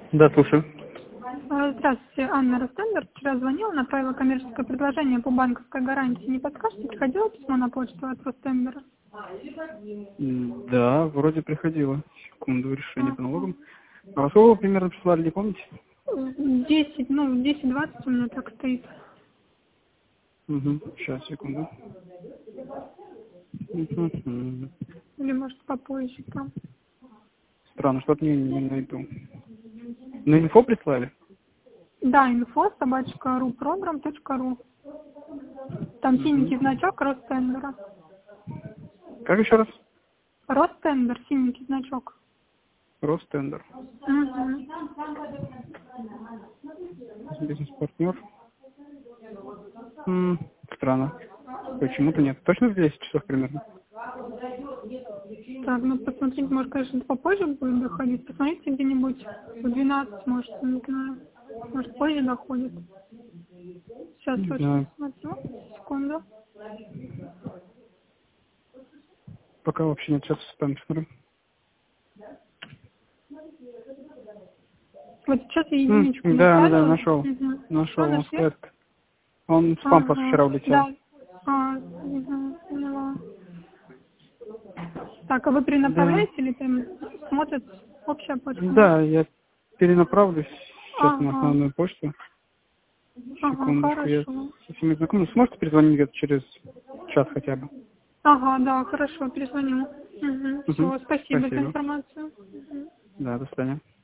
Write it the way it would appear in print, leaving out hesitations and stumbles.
Да, слушаю. Здравствуйте, Анна Ростендер. Вчера звонила, направила коммерческое предложение по банковской гарантии. Не подскажете, приходило письмо на почту от Ростендера? Да, вроде приходило. Секунду, решение по налогам. А во сколько вы примерно прислали, не помните? 10-20 у меня так стоит. Угу. Сейчас, секунду. Мгм. Или может попозже там. Странно, что-то не найду. На инфо прислали? Да, info @ruprogram.ru. Там синенький Угу. значок Ростендера. Как еще раз? Ростендер, синенький значок. Ростендер. Угу. Бизнес-партнер. Странно. Почему-то нет. Точно в 10 часов примерно? Так, посмотрите, может, конечно, попозже будет доходить. Посмотрите где-нибудь в 12, может, не знаю. Может, позже доходит. Сейчас Не точно знаю. смотрю. Секунду. Пока вообще нет. Сейчас спам смотрю. Вот сейчас я единичку Да, направила. нашел. Угу. Нашел, Что, он нашли? стоит. Он в спам просто Ага, вчера улетел. да. Угу, поняла. Так, а вы Да. перенаправляете или там смотрят общая почта? Да, я перенаправлю сейчас на Ага, основную почту. ага, Секундочку, я хорошо. со всеми знакомы. Сможете перезвонить где-то через час хотя бы? Ага, да, хорошо, перезвоню. Угу. Угу. Все, спасибо за Спасибо. информацию. Мгм. Да, до свидания.